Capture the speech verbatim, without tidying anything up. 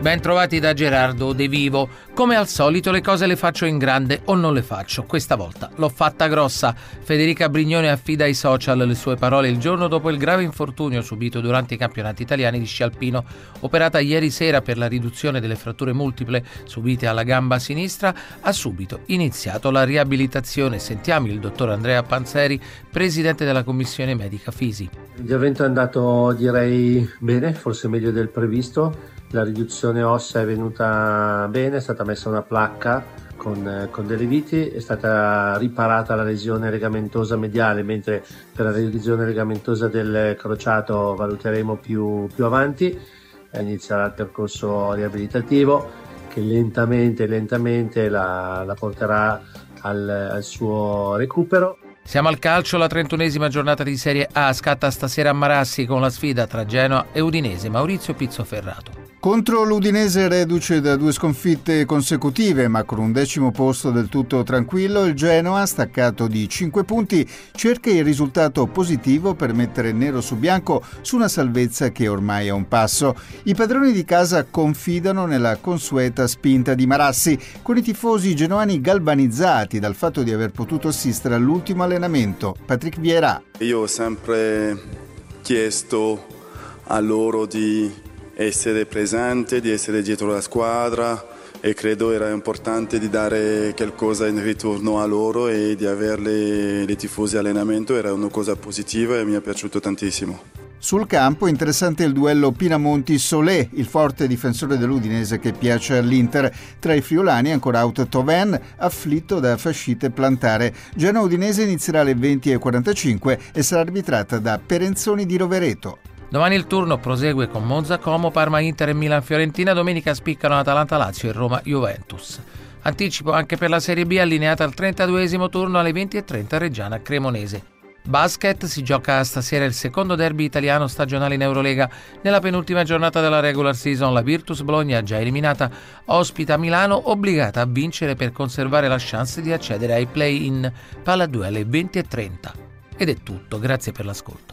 Ben trovati da Gerardo De Vivo. Come al solito le cose le faccio in grande o non le faccio. Questa volta l'ho fatta grossa. Federica Brignone affida ai social le sue parole il giorno dopo il grave infortunio subito durante i campionati italiani di sci alpino. Operata ieri sera per la riduzione delle fratture multiple subite alla gamba sinistra, ha subito iniziato la riabilitazione. Sentiamo il dottor Andrea Panzeri, presidente della commissione medica Fisi. L'intervento è andato, direi, bene, forse meglio del previsto. La riduzione ossea è venuta bene, è stata messa una placca con, con delle viti, è stata riparata la lesione legamentosa mediale, mentre per la lesione legamentosa del crociato valuteremo più, più avanti. Inizia il percorso riabilitativo che lentamente, lentamente la, la porterà al, al suo recupero. Siamo al calcio, la trentunesima giornata di Serie A scatta stasera a Marassi con la sfida tra Genoa e Udinese. Maurizio Pizzoferrato. Contro l'Udinese, reduce da due sconfitte consecutive, ma con un decimo posto del tutto tranquillo, il Genoa, staccato di cinque punti, cerca il risultato positivo per mettere nero su bianco su una salvezza che ormai è un passo. I padroni di casa confidano nella consueta spinta di Marassi, con i tifosi genoani galvanizzati dal fatto di aver potuto assistere all'ultimo allenamento. Patrick Vieira. Io ho sempre chiesto a loro di essere presente, di essere dietro la squadra e credo era importante di dare qualcosa in ritorno a loro e di averle le tifosi allenamento, era una cosa positiva e mi è piaciuto tantissimo. Sul campo interessante il duello Pinamonti-Solé, il forte difensore dell'Udinese che piace all'Inter. Tra i friulani ancora out Toven, afflitto da fascite plantare. Genoa-Udinese inizierà alle venti e quarantacinque e sarà arbitrata da Perenzoni di Rovereto. Domani il turno prosegue con Monza, Como, Parma, Inter e Milan-Fiorentina. Domenica spiccano Atalanta-Lazio e Roma-Juventus. Anticipo anche per la Serie B allineata al trentaduesimo turno alle venti e trenta Reggiana-Cremonese. Basket, si gioca stasera il secondo derby italiano stagionale in Eurolega. Nella penultima giornata della regular season la Virtus Bologna, già eliminata, ospita Milano, obbligata a vincere per conservare la chance di accedere ai play-in. Palla due alle venti e trenta. Ed è tutto, grazie per l'ascolto.